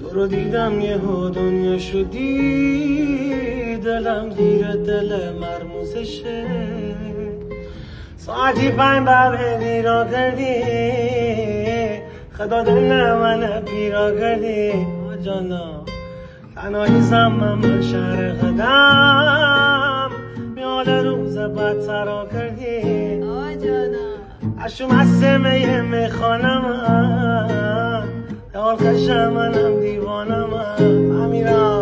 تو رو دیدم یهو دنیا شدی، دلم زیر دل مرموزشه. ساعتی 5 بر بیرا کردی، خدا دل من پیرا کردی. جانا تنهایی زمم من شهر قدم، میال روز بد سرا کردی. اشو مسته میخوانم، حال خشم منم دیوانم.